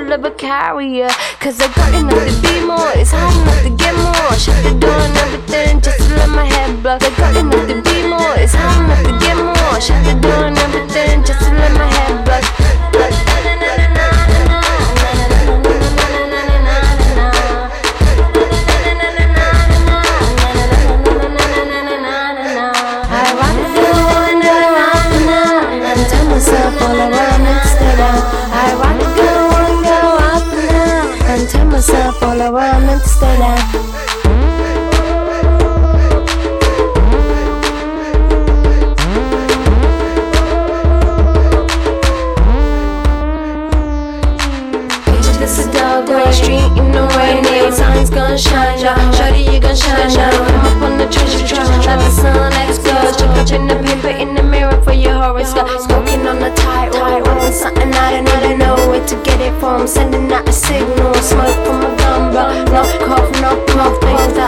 soul of a carrier. Cause I got enough to be more, it's hard enough to get more. Shut the door and everything just to let my head block. I got enough to be more, it's hard enough to get more. Shut the door and everything just to let my head block. All around and stay down. I rock the girl, one girl up now, and tell myself all around and stay down. This is dog grey street in the rain. The sun's gonna shine down. Shawty, you gon' shine down. Come up on the treasure trap, let the sun explodes. Check out in the paper in the mirror for your horoscope. Smoking on the tightrope, rolling something I don't even know where to get it from. Sending out a signal, smoke from a gun, but no cough, things that